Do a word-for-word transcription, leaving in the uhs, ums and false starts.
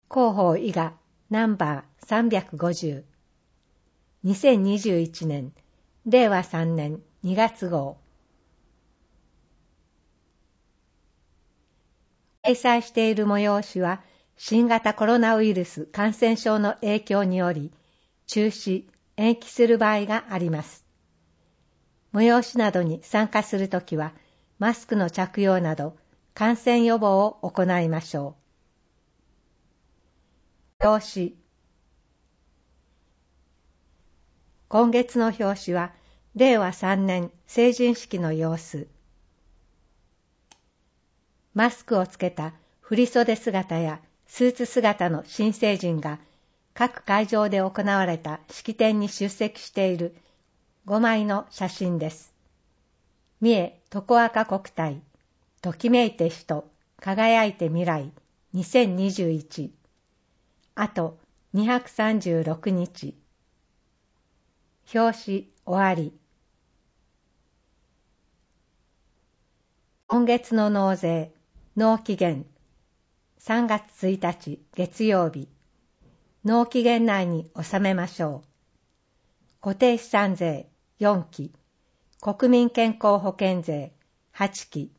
広報伊賀ナンバーさんびゃくごじゅう。にせんにじゅういちねんれいわさんねんにがつ号。掲載している催しは新型コロナウイルス感染症の影響により中止・延期する場合があります。催しなどに参加するときはマスクの着用など感染予防を行いましょう。表紙。今月の表紙はれいわさんねん成人式の様子。マスクをつけた振袖姿やスーツ姿の新成人が各会場で行われた式典に出席しているごまいの写真です。三重とこあか国体ときめいて人輝いて未来にせんにじゅういち。あとにひゃくさんじゅうろくにち。表紙終わり。今月の納税納期限さんがつついたち月曜日。納期限内に納めましょう。固定資産税よんき、国民健康保険税はちき、